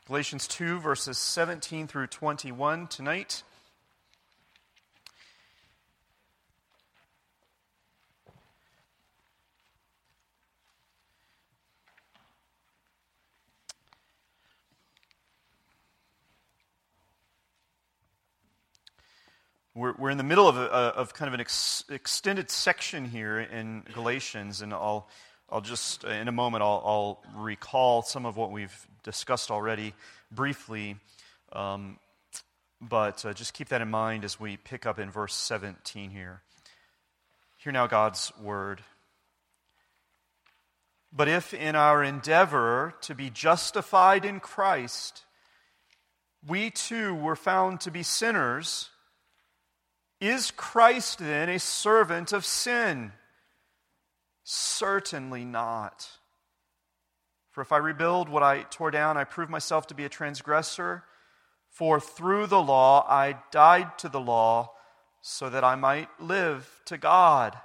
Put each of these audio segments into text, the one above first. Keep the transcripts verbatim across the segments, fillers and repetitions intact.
Galatians two, verses seventeen through twenty-one tonight. We're, we're in the middle of, a, of kind of an ex, extended section here in Galatians, and I'll, I'll just, in a moment, I'll, I'll recall some of what we've discussed already briefly, um, but uh, just keep that in mind as we pick up in verse seventeen here. Hear now God's word. But if in our endeavor to be justified in Christ, we too were found to be sinners, is Christ then a servant of sin? Certainly not. For if I rebuild what I tore down, I prove myself to be a transgressor. For through the law I died to the law, so that I might live to God.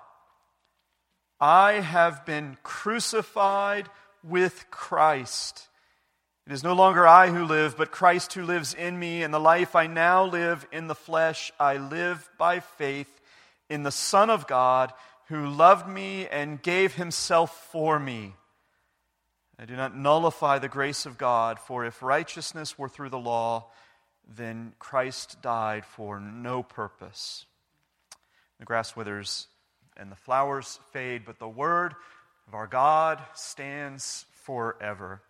I have been crucified with Christ. It is no longer I who live, but Christ who lives in me, and the life I now live in the flesh, I live by faith in the Son of God, who loved me and gave himself for me. I do not nullify the grace of God, for if righteousness were through the law, then Christ died for no purpose. The grass withers and the flowers fade, but the word of our God stands forever.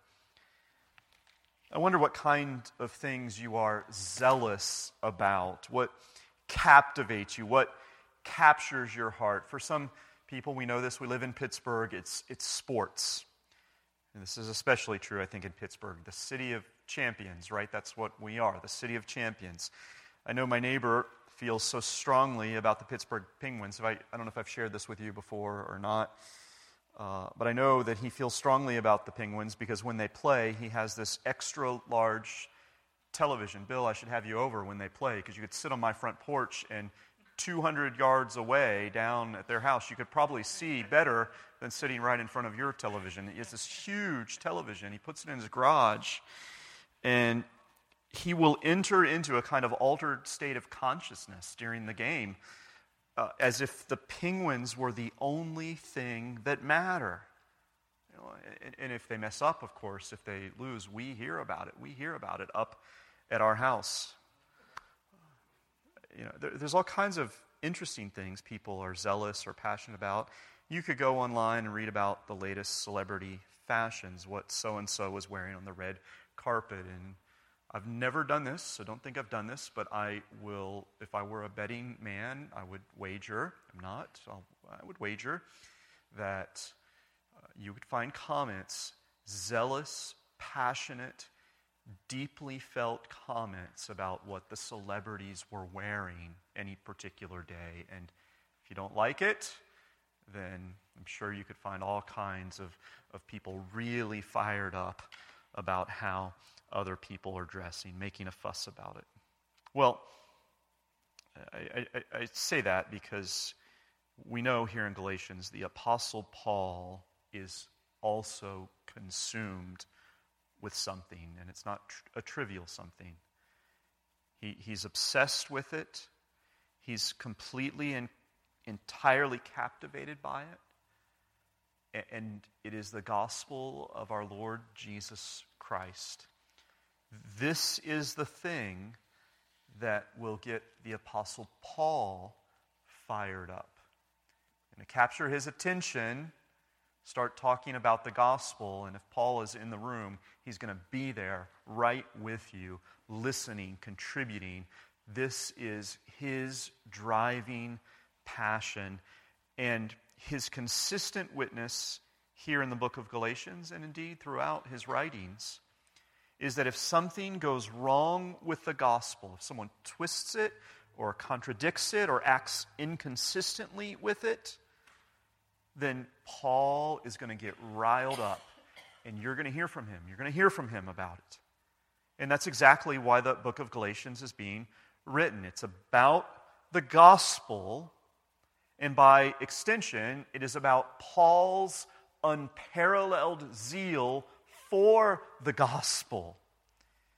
I wonder what kind of things you are zealous about, what captivates you, what captures your heart. For some people, we know this, we live in Pittsburgh, it's, it's sports. And this is especially true, I think, in Pittsburgh, the city of champions, right? That's what we are, the city of champions. I know my neighbor feels so strongly about the Pittsburgh Penguins. If I, I don't know if I've shared this with you before or not. Uh, but I know that he feels strongly about the Penguins because when they play, he has this extra large television. Bill, I should have you over when they play because you could sit on my front porch and two hundred yards away down at their house, you could probably see better than sitting right in front of your television. He has this huge television. He puts it in his garage, and he will enter into a kind of altered state of consciousness during the game, Uh, as if the Penguins were the only thing that matter. You know, and, and if they mess up, of course, if they lose, we hear about it. We hear about it up at our house. You know, there, there's all kinds of interesting things people are zealous or passionate about. You could go online and read about the latest celebrity fashions, what so-and-so was wearing on the red carpet, and I've never done this, so don't think I've done this, but I will, if I were a betting man, I would wager, I'm not, I'll, I would wager that uh, you would find comments, zealous, passionate, deeply felt comments about what the celebrities were wearing any particular day. And if you don't like it, then I'm sure you could find all kinds of, of people really fired up about how other people are dressing, making a fuss about it. Well, I, I, I say that because we know here in Galatians the Apostle Paul is also consumed with something, and it's not tr- a trivial something. He, he's obsessed with it. He's completely and entirely captivated by it. A- and it is the gospel of our Lord Jesus Christ. This is the thing that will get the Apostle Paul fired up. And to capture his attention, start talking about the gospel, and if Paul is in the room, he's going to be there right with you, listening, contributing. This is his driving passion, and his consistent witness here in the book of Galatians, and indeed throughout his writings, is that if something goes wrong with the gospel, if someone twists it or contradicts it or acts inconsistently with it, then Paul is going to get riled up, and you're going to hear from him. You're going to hear from him about it. And that's exactly why the book of Galatians is being written. It's about the gospel, and by extension, it is about Paul's unparalleled zeal for the gospel.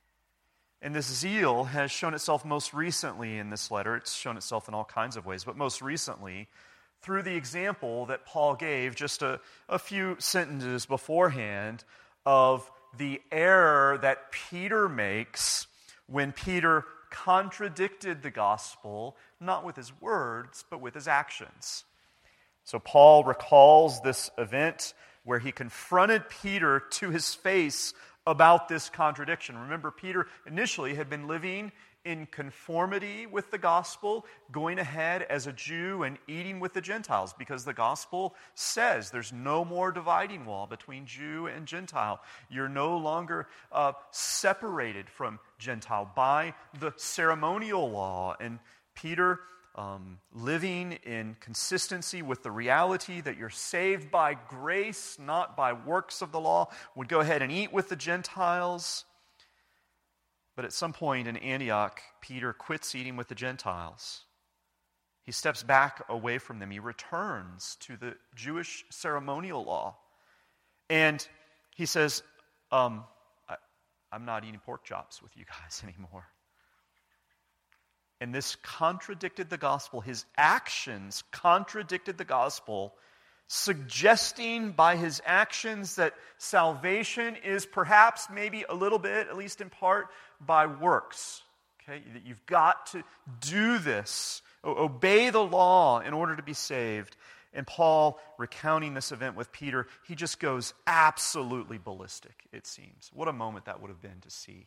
And this zeal has shown itself most recently in this letter. It's shown itself in all kinds of ways, but most recently through the example that Paul gave just a, a few sentences beforehand of the error that Peter makes when Peter contradicted the gospel, not with his words, but with his actions. So Paul recalls this event where he confronted Peter to his face about this contradiction. Remember, Peter initially had been living in conformity with the gospel, going ahead as a Jew and eating with the Gentiles, because the gospel says there's no more dividing wall between Jew and Gentile. You're no longer uh, separated from Gentile by the ceremonial law. And Peter, um, living in consistency with the reality that you're saved by grace, not by works of the law, would go ahead and eat with the Gentiles. But at some point in Antioch, Peter quits eating with the Gentiles. He steps back away from them. He returns to the Jewish ceremonial law. And he says, um, I, I'm not eating pork chops with you guys anymore. And this contradicted the gospel. His actions contradicted the gospel, suggesting by his actions that salvation is perhaps, maybe a little bit, at least in part, by works. Okay, that you've got to do this, obey the law in order to be saved. And Paul, recounting this event with Peter, he just goes absolutely ballistic, it seems. What a moment that would have been to see.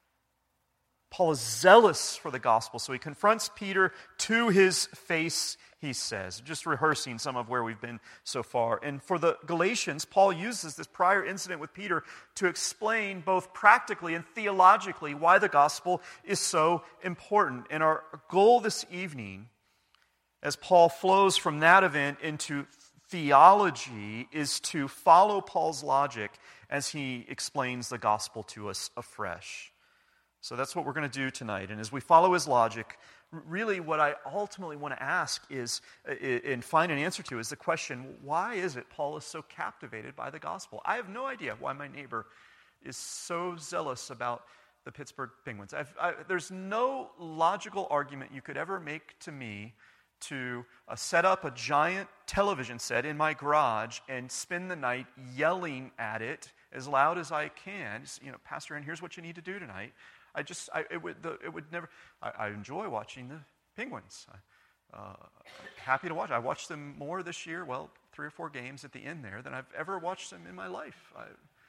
Paul is zealous for the gospel, so he confronts Peter to his face, he says. Just rehearsing some of where we've been so far. And for the Galatians, Paul uses this prior incident with Peter to explain both practically and theologically why the gospel is so important. And our goal this evening, as Paul flows from that event into theology, is to follow Paul's logic as he explains the gospel to us afresh. So that's what we're going to do tonight. And as we follow his logic, really what I ultimately want to ask is, and find an answer to, is the question, why is it Paul is so captivated by the gospel? I have no idea why my neighbor is so zealous about the Pittsburgh Penguins. I've, I, there's no logical argument you could ever make to me to uh, set up a giant television set in my garage and spend the night yelling at it as loud as I can. Just, you know, Pastor, and here's what you need to do tonight. I just, I, it would, the, it would never. I, I enjoy watching the Penguins. I, uh, happy to watch. I watched them more this year. Well, three or four games at the end there than I've ever watched them in my life. I,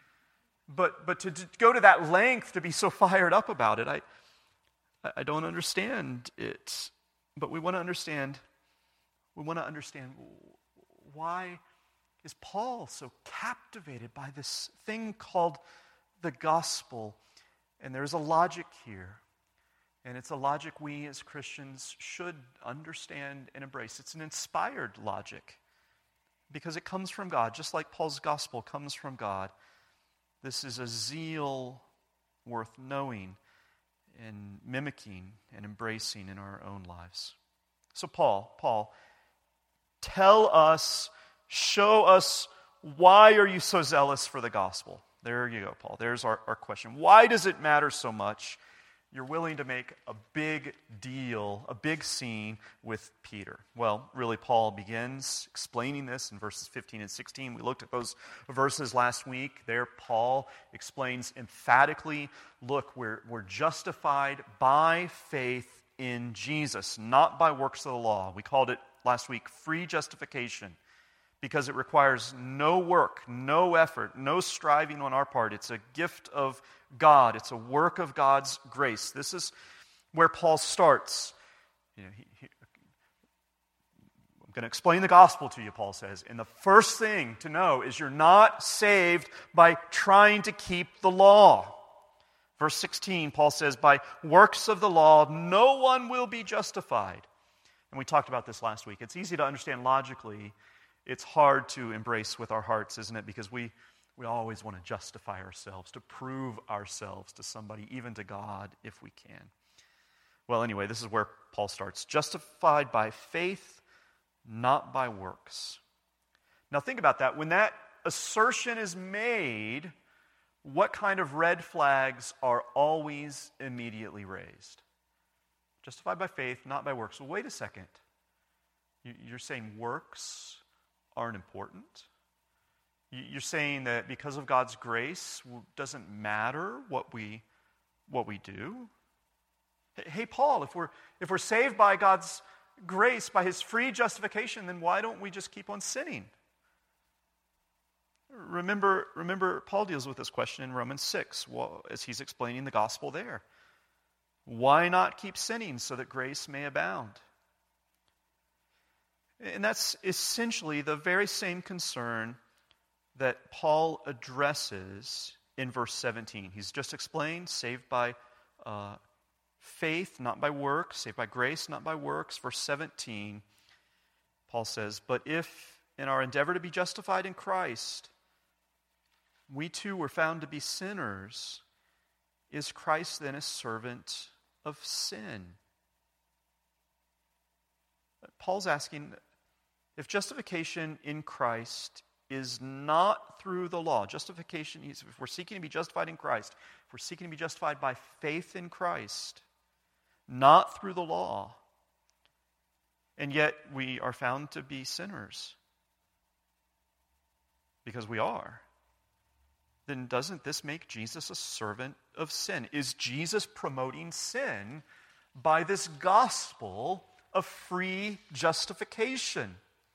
but, but to, to go to that length to be so fired up about it, I, I don't understand it. But we want to understand. We want to understand why is Paul so captivated by this thing called the gospel. And there's a logic here. And it's a logic we as Christians should understand and embrace. It's an inspired logic because it comes from God, just like Paul's gospel comes from God. This is a zeal worth knowing and mimicking and embracing in our own lives. So Paul, Paul, tell us, show us, why are you so zealous for the gospel? There you go, Paul. There's our, our question. Why does it matter so much? You're willing to make a big deal, a big scene with Peter. Well, really, Paul begins explaining this in verses fifteen and sixteen. We looked at those verses last week. There, Paul explains emphatically, look, we're, we're justified by faith in Jesus, not by works of the law. We called it last week free justification, because it requires no work, no effort, no striving on our part. It's a gift of God. It's a work of God's grace. This is where Paul starts. You know, he, he, I'm going to explain the gospel to you, Paul says. And the first thing to know is you're not saved by trying to keep the law. Verse sixteen, Paul says, by works of the law, no one will be justified. And we talked about this last week. It's easy to understand logically. It's hard to embrace with our hearts, isn't it? Because we, we always want to justify ourselves, to prove ourselves to somebody, even to God, if we can. Well, anyway, this is where Paul starts. Justified by faith, not by works. Now think about that. When that assertion is made, what kind of red flags are always immediately raised? Justified by faith, not by works. Well, wait a second. You're saying works aren't important? You're saying that because of God's grace, it doesn't matter what we what we do? Hey, Paul, if we're if we're saved by God's grace, by his free justification, then why don't we just keep on sinning? Remember, remember, Paul deals with this question in Romans six as he's explaining the gospel there. Why not keep sinning so that grace may abound? And that's essentially the very same concern that Paul addresses in verse seventeen. He's just explained, saved by uh, faith, not by works, saved by grace, not by works. Verse seventeen, Paul says, but if in our endeavor to be justified in Christ, we too were found to be sinners, is Christ then a servant of sin? Paul's asking, if justification in Christ is not through the law, justification, if we're seeking to be justified in Christ, if we're seeking to be justified by faith in Christ, not through the law, and yet we are found to be sinners, because we are, then doesn't this make Jesus a servant of sin? Is Jesus promoting sin by this gospel of free justification?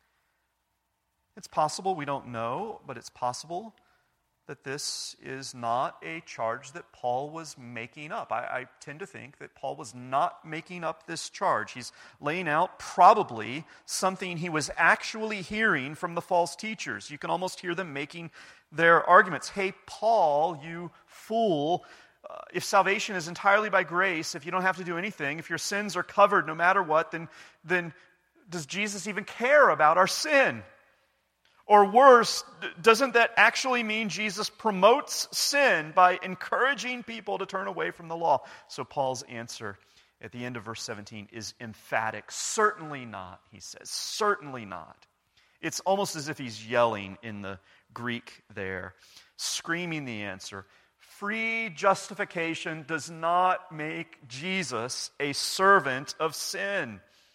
It's possible, we don't know, but it's possible that this is not a charge that Paul was making up. I, I tend to think that Paul was not making up this charge. He's laying out probably something he was actually hearing from the false teachers. You can almost hear them making their arguments. Hey, Paul, you fool, uh, if salvation is entirely by grace, if you don't have to do anything, if your sins are covered no matter what, then, then does Jesus even care about our sin? Or worse, doesn't that actually mean Jesus promotes sin by encouraging people to turn away from the law? So Paul's answer at the end of verse seventeen is emphatic. Certainly not, he says. Certainly not. It's almost as if he's yelling in the Greek there, screaming the answer. Free justification does not make Jesus a servant of sin.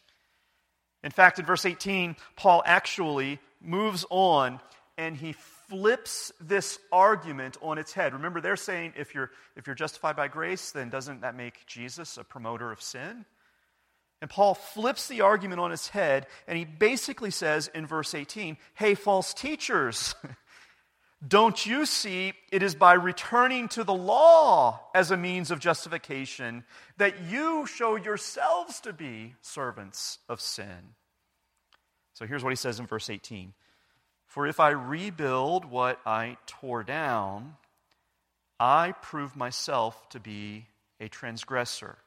In fact, in verse eighteen, Paul actually moves on and he flips this argument on its head. Remember, they're saying if you're if you're justified by grace, then doesn't that make Jesus a promoter of sin? And Paul flips the argument on its head, and he basically says in verse eighteen, hey, false teachers, don't you see it is by returning to the law as a means of justification that you show yourselves to be servants of sin? So here's what he says in verse eighteen. For if I rebuild what I tore down, I prove myself to be a transgressor.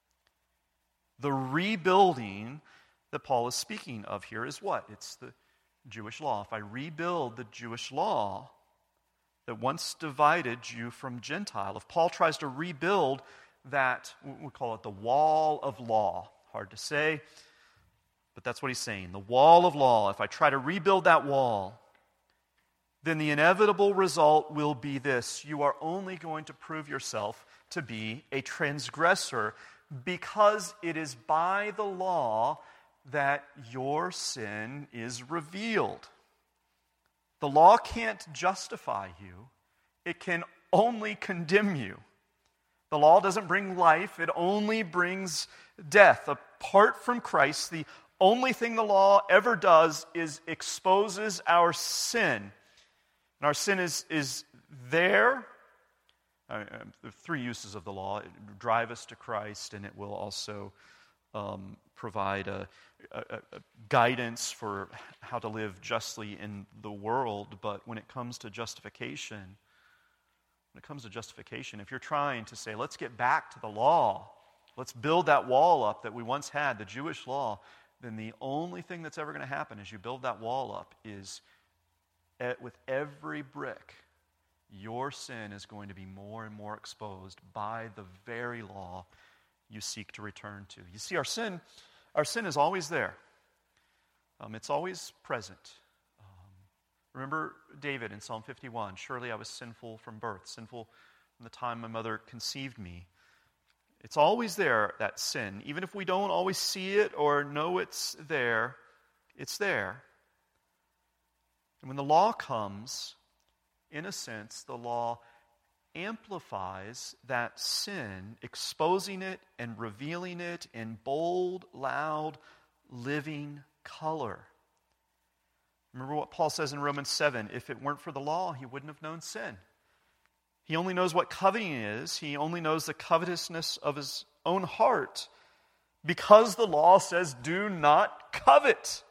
The rebuilding that Paul is speaking of here is what? It's the Jewish law. If I rebuild the Jewish law that once divided Jew from Gentile, if Paul tries to rebuild that, we call it the wall of law. Hard to say, but that's what he's saying. The wall of law, if I try to rebuild that wall, then the inevitable result will be this. You are only going to prove yourself to be a transgressor because it is by the law that your sin is revealed. The law can't justify you. It can only condemn you. The law doesn't bring life. It only brings death. Apart from Christ, the only thing the law ever does is exposes our sin. And our sin is, is there. Uh, the three uses of the law: it will drive us to Christ, and it will also um, provide a, a, a guidance for how to live justly in the world. But when it comes to justification, when it comes to justification, if you're trying to say, let's get back to the law, let's build that wall up that we once had, the Jewish law, then the only thing that's ever going to happen as you build that wall up is at, with every brick, your sin is going to be more and more exposed by the very law you seek to return to. You see, our sin, our sin is always there. Um, it's always present. Um, Remember David in Psalm fifty-one, surely I was sinful from birth, sinful from the time my mother conceived me. It's always there, that sin. Even if we don't always see it or know it's there, it's there. And when the law comes, in a sense, the law amplifies that sin, exposing it and revealing it in bold, loud, living color. Remember what Paul says in Romans seven, if it weren't for the law, he wouldn't have known sin. He only knows what coveting is. He only knows the covetousness of his own heart because the law says, do not covet.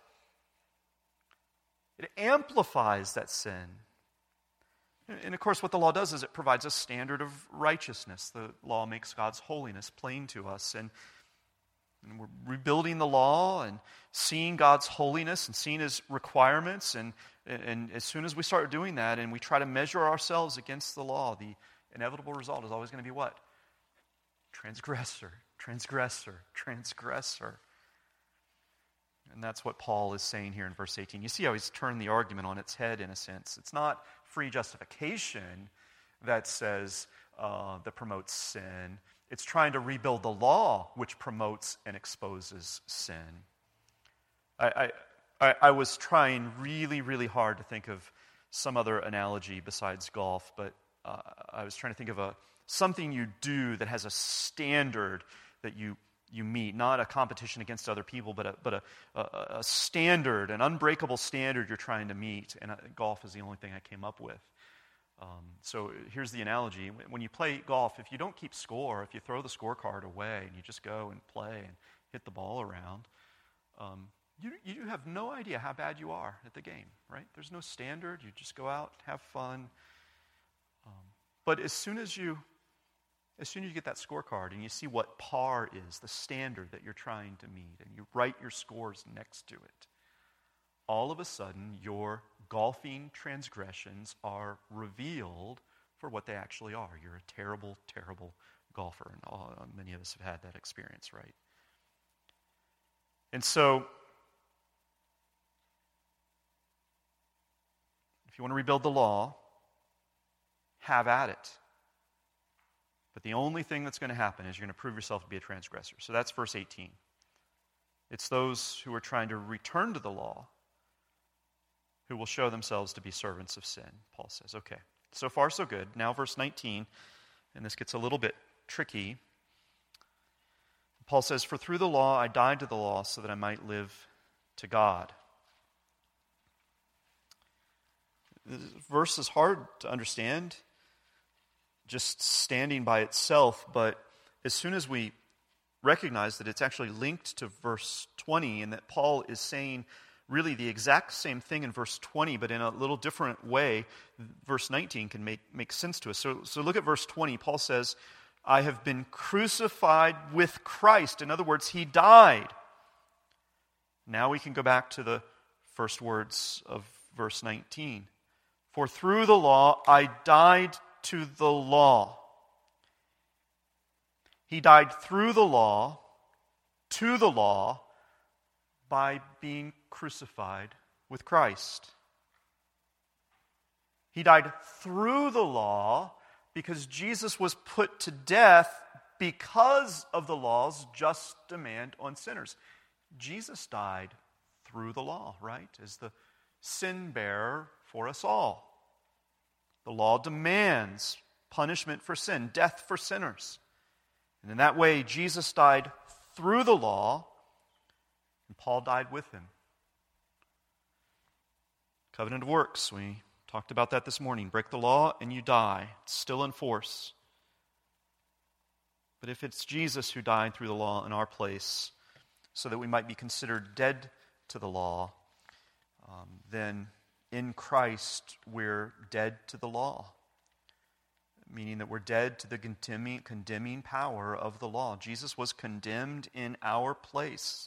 It amplifies that sin. And of course, what the law does is it provides a standard of righteousness. The law makes God's holiness plain to us. And, and we're rebuilding the law and seeing God's holiness and seeing His requirements. And, and as soon as we start doing that and we try to measure ourselves against the law, the inevitable result is always going to be what? Transgressor, transgressor, transgressor. And that's what Paul is saying here in verse eighteen. You see how he's turned the argument on its head in a sense. It's not free justification that says, uh, that promotes sin. It's trying to rebuild the law which promotes and exposes sin. I, I, I was trying really, really hard to think of some other analogy besides golf, but uh, I was trying to think of a something you do that has a standard that you you meet, not a competition against other people, but a but a, a, a standard, an unbreakable standard you're trying to meet. And uh, golf is the only thing I came up with. Um, so here's the analogy: when you play golf, if you don't keep score, if you throw the scorecard away and you just go and play and hit the ball around, um, you you have no idea how bad you are at the game, right? There's no standard. You just go out, have fun. Um, but as soon as you As soon as you get that scorecard and you see what par is, the standard that you're trying to meet, and you write your scores next to it, all of a sudden your golfing transgressions are revealed for what they actually are. You're a terrible, terrible golfer, and all, many of us have had that experience, right? And so, if you want to rebuild the law, have at it. But the only thing that's going to happen is you're going to prove yourself to be a transgressor. So that's verse eighteen. It's those who are trying to return to the law who will show themselves to be servants of sin, Paul says. Okay, so far so good. Now verse nineteen, and this gets a little bit tricky. Paul says, for through the law I died to the law so that I might live to God. This verse is hard to understand just standing by itself, but as soon as we recognize that it's actually linked to verse twenty and that Paul is saying really the exact same thing in verse twenty, but in a little different way, verse nineteen can make, make sense to us. So, so look at verse twenty. Paul says, I have been crucified with Christ. In other words, he died. Now we can go back to the first words of verse nineteen. For through the law I died to the law. He died through the law, to the law, by being crucified with Christ. He died through the law because Jesus was put to death because of the law's just demand on sinners. Jesus died through the law, right? As the sin bearer for us all. The law demands punishment for sin, death for sinners. And in that way, Jesus died through the law, and Paul died with him. Covenant of works, we talked about that this morning. Break the law and you die. It's still in force. But if it's Jesus who died through the law in our place, so that we might be considered dead to the law, um, then in Christ, we're dead to the law, meaning that we're dead to the condemning, condemning power of the law. Jesus was condemned in our place.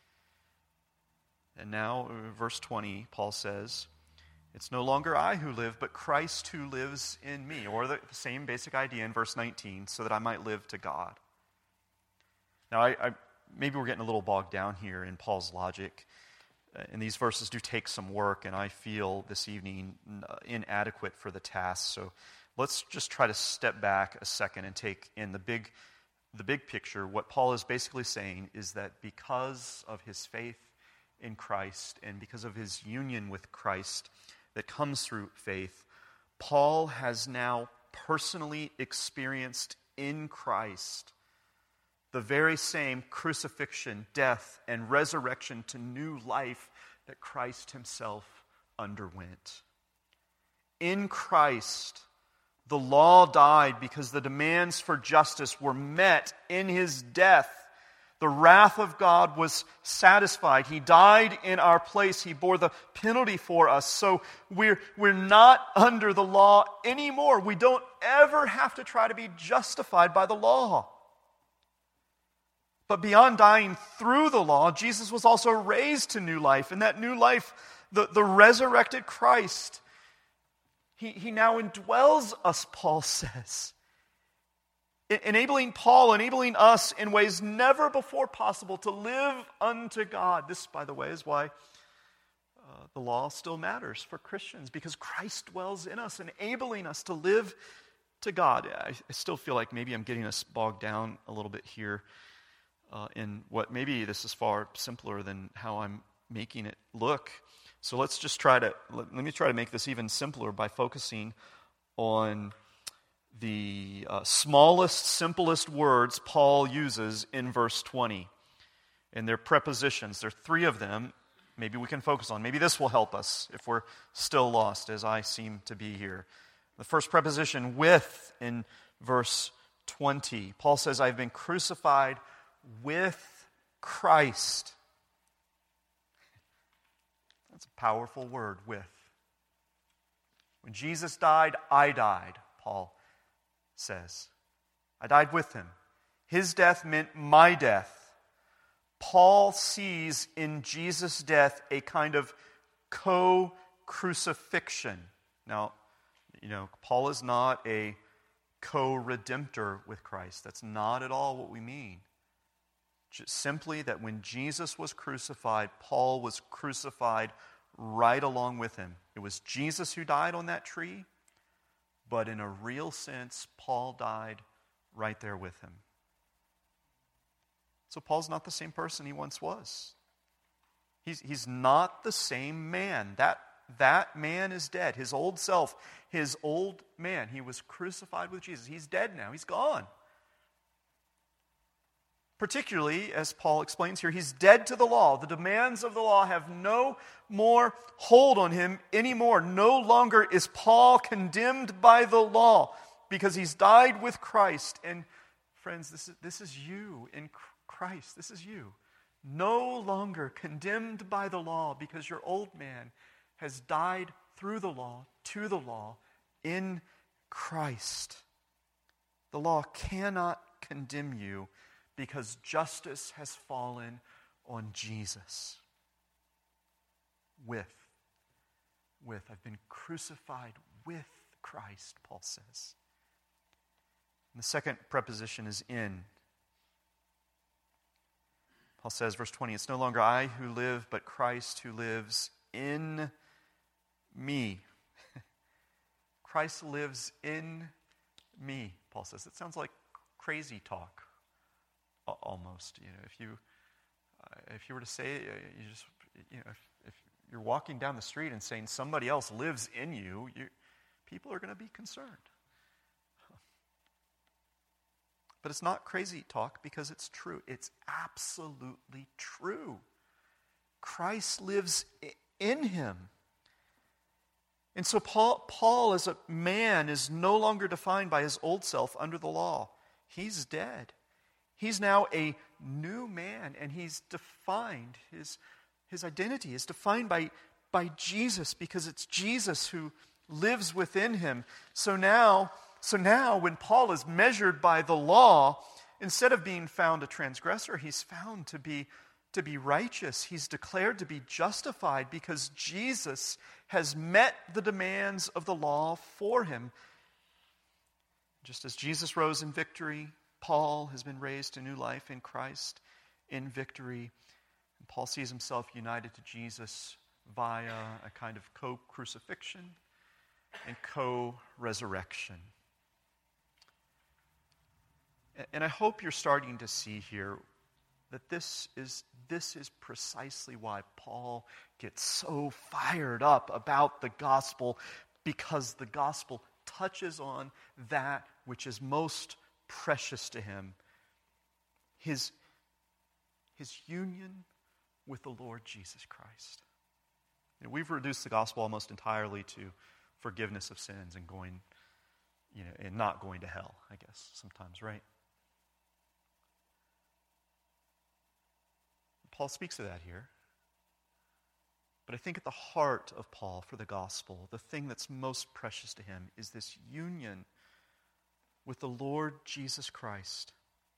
And now, verse twenty, Paul says, it's no longer I who live, but Christ who lives in me. Or the same basic idea in verse nineteen, so that I might live to God. Now, I, I maybe we're getting a little bogged down here in Paul's logic. and these verses do take some work, and I feel this evening inadequate for the task. So let's just try to step back a second and take in the big, the big picture. What Paul is basically saying is that because of his faith in Christ and because of his union with Christ that comes through faith, Paul has now personally experienced in Christ the very same crucifixion, death, and resurrection to new life that Christ himself underwent. In Christ, the law died because the demands for justice were met in his death. The wrath of God was satisfied. He died in our place. He bore the penalty for us. So we're, we're not under the law anymore. We don't ever have to try to be justified by the law. But beyond dying through the law, Jesus was also raised to new life. And that new life, the, the resurrected Christ, he, he now indwells us, Paul says. Enabling Paul, enabling us in ways never before possible to live unto God. This, by the way, is why uh, the law still matters for Christians, because Christ dwells in us, enabling us to live to God. I, I still feel like maybe I'm getting us bogged down a little bit here uh, in what maybe this is far simpler than how I'm making it look. So let's just try to, let, let me try to make this even simpler by focusing on the uh, smallest, simplest words Paul uses in verse twenty. And they're prepositions. There are three of them. Maybe we can focus on. Maybe this will help us if we're still lost, as I seem to be here. The first preposition, with, in verse twenty. Paul says, I've been crucified with Christ. That's a powerful word, with. When Jesus died, I died, Paul says. I died with him. His death meant my death. Paul sees in Jesus' death a kind of co-crucifixion. Now, you know, Paul is not a co-redemptor with Christ. That's not at all what we mean. Just simply that when Jesus was crucified, Paul was crucified right along with him. It was Jesus who died on that tree, but in a real sense, Paul died right there with him. So Paul's not the same person he once was. He's, he's not the same man. That, that man is dead. His old self, his old man, he was crucified with Jesus. He's dead now. He's gone. Particularly, as Paul explains here, he's dead to the law. The demands of the law have no more hold on him anymore. No longer is Paul condemned by the law because he's died with Christ. And friends, this is, this is you in Christ. This is you. No longer condemned by the law because your old man has died through the law, to the law, in Christ. The law cannot condemn you because justice has fallen on Jesus. With, with, I've been crucified with Christ, Paul says. And the second preposition is in. Paul says, verse twenty, it's no longer I who live, but Christ who lives in me. Christ lives in me, Paul says. It sounds like crazy talk. Almost, you know, if you uh, if you were to say, uh, you just, you know, if, if you're walking down the street and saying somebody else lives in you, you people are going to be concerned. But it's not crazy talk because it's true. It's absolutely true. Christ lives in him. And so Paul, Paul as a man is no longer defined by his old self under the law. He's dead. He's now a new man, and he's defined, his, his identity is defined by, by Jesus, because it's Jesus who lives within him. So now, so now when Paul is measured by the law, instead of being found a transgressor, he's found to be, to be righteous. He's declared to be justified because Jesus has met the demands of the law for him. Just as Jesus rose in victory, Paul has been raised to new life in Christ in victory And Paul sees himself united to Jesus via a kind of co-crucifixion and co-resurrection. And I hope you're starting to see here that this is, this is precisely why Paul gets so fired up about the gospel, because the gospel touches on that which is most precious to him, his, his union with the Lord Jesus Christ. You know, we've reduced the gospel almost entirely to forgiveness of sins and going, you know, and not going to hell, I guess, sometimes, right? Paul speaks of that here. But I think at the heart of Paul for the gospel, the thing that's most precious to him is this union with the Lord Jesus Christ.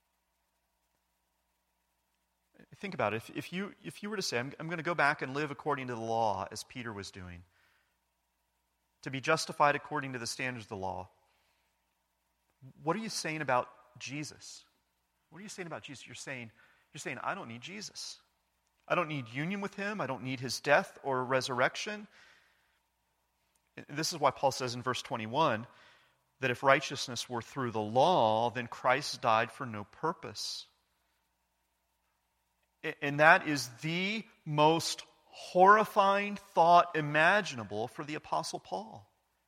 Think about it. If, if, you, if you were to say, I'm, I'm going to go back and live according to the law, as Peter was doing, to be justified according to the standards of the law, what are you saying about Jesus? What are you saying about Jesus? You're saying, you're saying, I don't need Jesus. I don't need union with him. I don't need his death or resurrection. And this is why Paul says in verse twenty-one that if righteousness were through the law, then Christ died for no purpose. And that is the most horrifying thought imaginable for the Apostle Paul.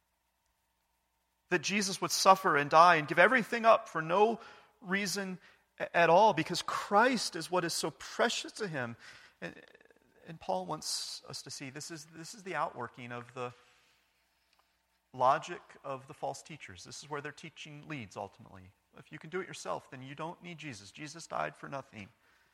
That Jesus would suffer and die and give everything up for no reason at all, because Christ is what is so precious to him. And, and Paul wants us to see this is, this is the outworking of the logic of the false teachers. This is where their teaching leads ultimately. If you can do it yourself, then you don't need Jesus. Jesus died for nothing.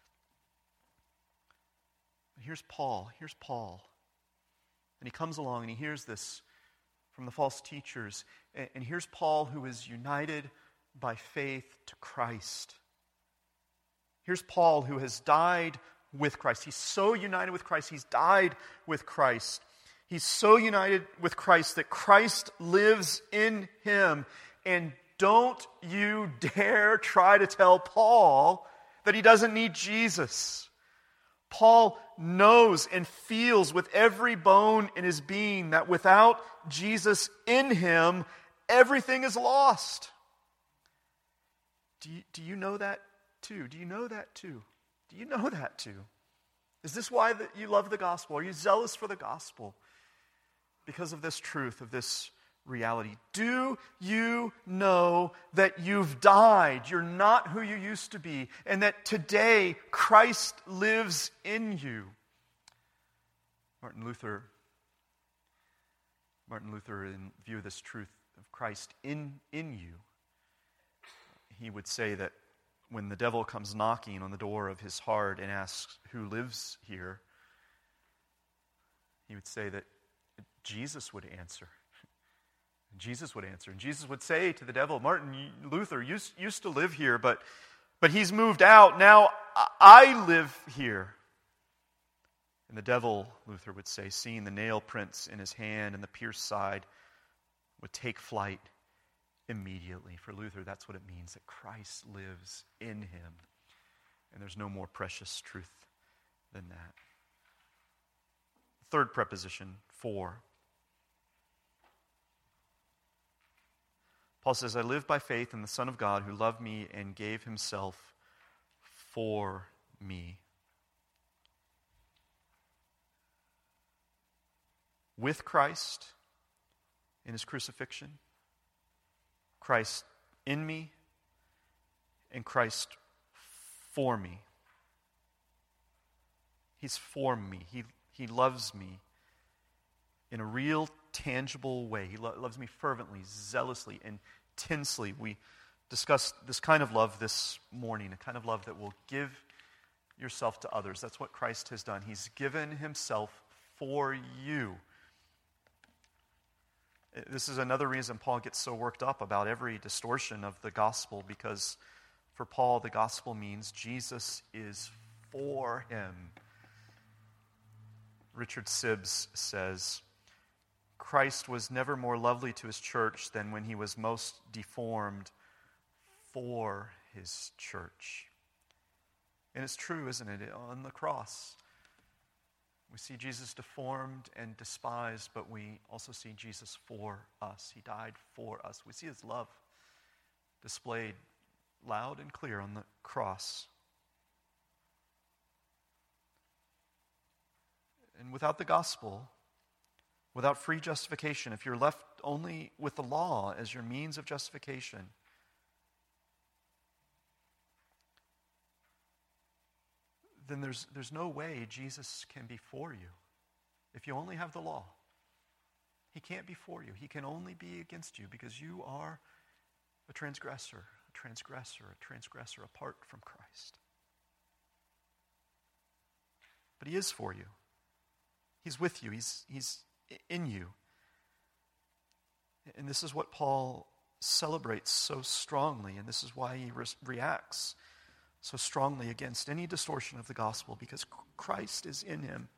Here's Paul. Here's Paul. And he comes along and he hears this from the false teachers. And, and here's Paul, who is united by faith to Christ. Here's Paul, who has died with Christ. He's so united with Christ, he's died with Christ. He's so united with Christ that Christ lives in him. And don't you dare try to tell Paul that he doesn't need Jesus. Paul knows and feels with every bone in his being that without Jesus in him, everything is lost. Do you, do you know that too? Do you know that too? Do you know that too? Is this why that you love the gospel? Are you zealous for the gospel? Because of this truth, of this reality. Do you know that you've died? You're not who you used to be. And that today Christ lives in you. Martin Luther, Martin Luther, in view of this truth of Christ in, in you, he would say that when the devil comes knocking on the door of his heart and asks who lives here, he would say that Jesus would answer. Jesus would answer. And Jesus would say to the devil, Martin Luther used, used to live here, but, but he's moved out. Now I live here. And the devil, Luther would say, seeing the nail prints in his hand and the pierced side, would take flight immediately. For Luther, that's what it means, that Christ lives in him. And there's no more precious truth than that. Third preposition, for. Paul says, I live by faith in the Son of God who loved me and gave himself for me. With Christ in his crucifixion, Christ in me, and Christ for me. He's for me. He, he loves me in a real, tangible way. He lo- loves me fervently, zealously, intensely. We discussed this kind of love this morning, a kind of love that will give yourself to others. That's what Christ has done. He's given himself for you. This is another reason Paul gets so worked up about every distortion of the gospel, because for Paul, the gospel means Jesus is for him. Richard Sibbes says, Christ was never more lovely to his church than when he was most deformed for his church. And it's true, isn't it? On the cross, We see Jesus deformed and despised, but we also see Jesus for us. He died for us. We see his love displayed loud and clear on the cross. And without the gospel, without free justification, if you're left only with the law as your means of justification, then there's, there's no way Jesus can be for you. If you only have the law, he can't be for you. He can only be against you because you are a transgressor, a transgressor, a transgressor apart from Christ. But he is for you. He's with you. He's, he's in you. And this is what Paul celebrates so strongly, and this is why he re- reacts so strongly against any distortion of the gospel, because Christ is in him.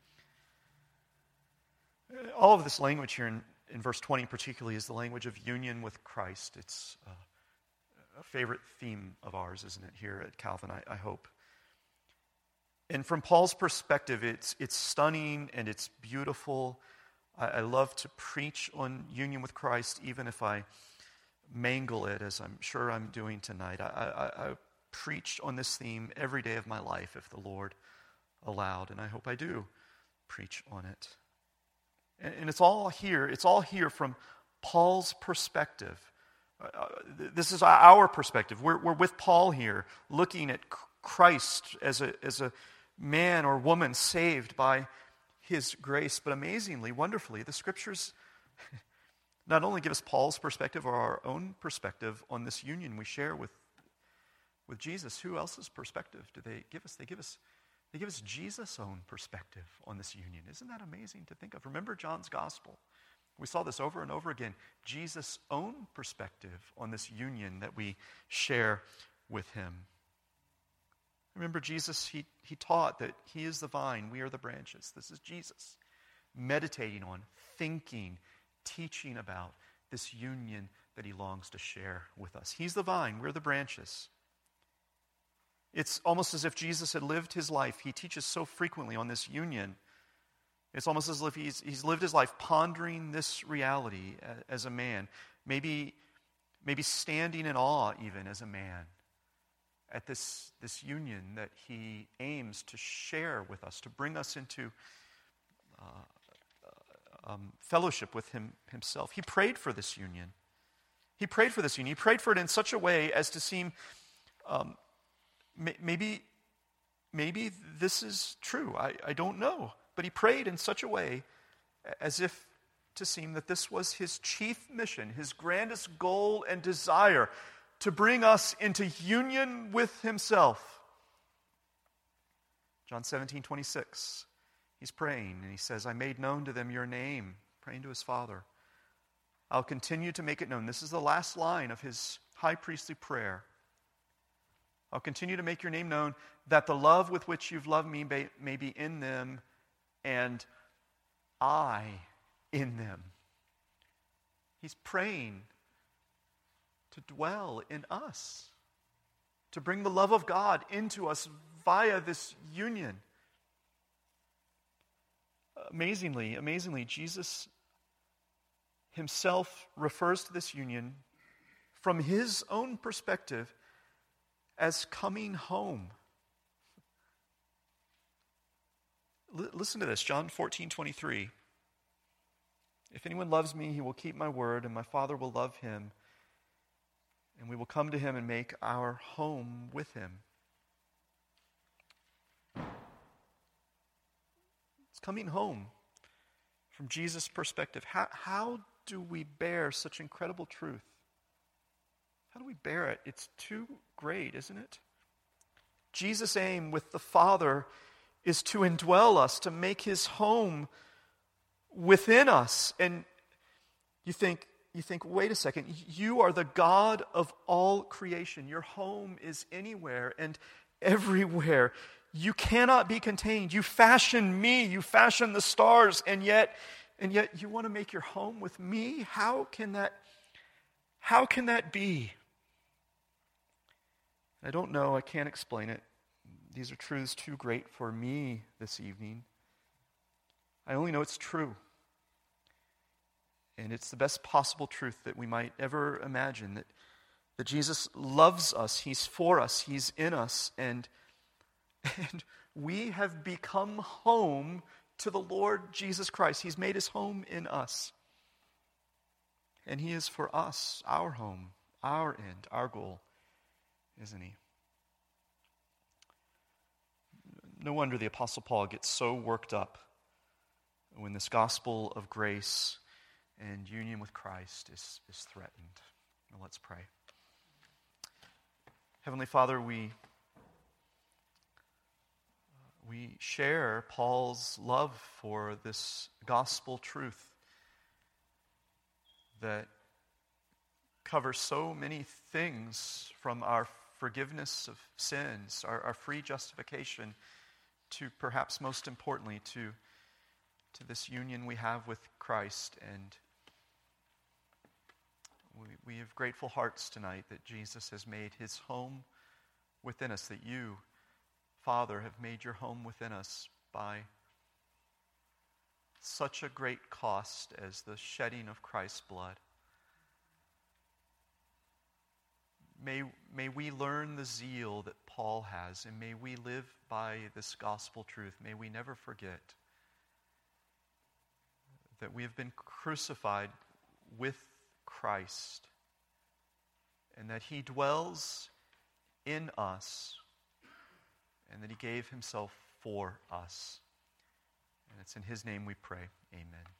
All of this language here in, in verse twenty particularly is the language of union with Christ. It's uh, a favorite theme of ours, isn't it, here at Calvin, I, I hope. And from Paul's perspective, it's it's stunning and it's beautiful. I, I love to preach on union with Christ, even if I mangle it, as I'm sure I'm doing tonight. I, I, I preach on this theme every day of my life, if the Lord allowed, and I hope I do preach on it. And, and it's all here. It's all here from Paul's perspective. Uh, this is our perspective. We're, we're with Paul here, looking at Christ as a as a man or woman saved by his grace. But amazingly, wonderfully, the Scriptures not only give us Paul's perspective or our own perspective on this union we share with, with Jesus. Who else's perspective do they give us? They give us they give us Jesus' own perspective on this union. Isn't that amazing to think of? Remember John's Gospel. We saw this over and over again. Jesus' own perspective on this union that we share with him. Remember Jesus, he, he taught that he is the vine, we are the branches. This is Jesus meditating on, thinking, teaching about this union that he longs to share with us. He's the vine, we're the branches. It's almost as if Jesus had lived his life. He teaches so frequently on this union. It's almost as if he's, he's lived his life pondering this reality as a man. Maybe, maybe standing in awe even as a man at this, this union that he aims to share with us, to bring us into uh, um, fellowship with him himself. He prayed for this union. He prayed for this union. He prayed for it in such a way as to seem, um, may, maybe, maybe this is true. I, I don't know. But he prayed in such a way as if to seem that this was his chief mission, his grandest goal and desire, to bring us into union with himself. John seventeen twenty-six, he's praying and he says, I made known to them your name, praying to his Father. I'll continue to make it known. This is the last line of his high priestly prayer. I'll continue to make your name known, that the love with which you've loved me may, may be in them, and I in them. He's praying to dwell in us, to bring the love of God into us via this union. Amazingly, amazingly, Jesus himself refers to this union from his own perspective as coming home. L- listen to this, John fourteen twenty-three. If anyone loves me, he will keep my word, and my Father will love him, and we will come to him and make our home with him. It's coming home from Jesus' perspective. How, how do we bear such incredible truth? How do we bear it? It's too great, isn't it? Jesus' aim with the Father is to indwell us, to make his home within us. And you think, you think, wait a second, you are the God of all creation. Your home is anywhere and everywhere. You cannot be contained. You fashioned me, you fashioned the stars, and yet, and yet you want to make your home with me? How can that, how can that be? I don't know, I can't explain it. These are truths too great for me this evening. I only know it's true. And it's the best possible truth that we might ever imagine, that, that Jesus loves us, he's for us, he's in us, and, and we have become home to the Lord Jesus Christ. He's made his home in us. And he is for us, our home, our end, our goal, isn't he? No wonder the Apostle Paul gets so worked up when this gospel of grace and union with Christ is, is threatened. Now let's pray. Heavenly Father, we, we share Paul's love for this gospel truth that covers so many things, from our forgiveness of sins, our, our free justification, to perhaps most importantly to, to this union we have with Christ. And we, we have grateful hearts tonight that Jesus has made his home within us, that you, Father, have made your home within us by such a great cost as the shedding of Christ's blood. May, may we learn the zeal that Paul has, and may we live by this gospel truth. May we never forget that we have been crucified with Christ, and that he dwells in us, and that he gave himself for us. And it's in his name we pray. Amen.